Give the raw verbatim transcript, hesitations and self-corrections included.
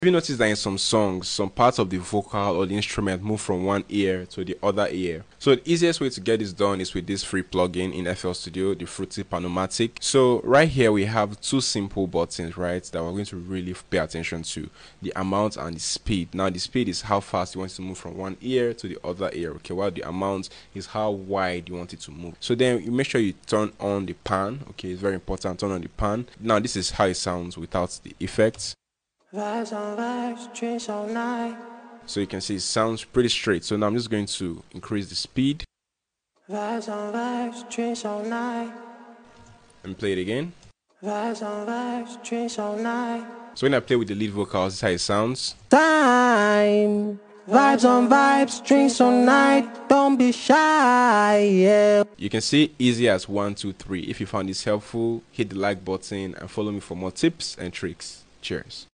Have you noticed that in some songs, some parts of the vocal or the instrument move from one ear to the other ear? So the easiest way to get this done is with this free plugin in F L Studio, the Fruity Panomatic. So right here we have two simple buttons, right, that we're going to really pay attention to: the amount and the speed. Now the speed is how fast you want it to move from one ear to the other ear, okay, while the amount is how wide you want it to move. So then you make sure you turn on the pan, okay, it's very important, turn on the pan. Now this is how it sounds without the effects. Vibes on vibes, drinks all night. So you can see it sounds pretty straight. So now I'm just going to increase the speed. Vibes on vibes, drinks all night. And play it again. Vibes on vibes, drinks all night. So when I play with the lead vocals, this is how it sounds. Time. Vibes on vibes, drinks all night. Don't be shy, yeah. You can see easy as one, two, three. If you found this helpful, hit the like button and follow me for more tips and tricks. Cheers.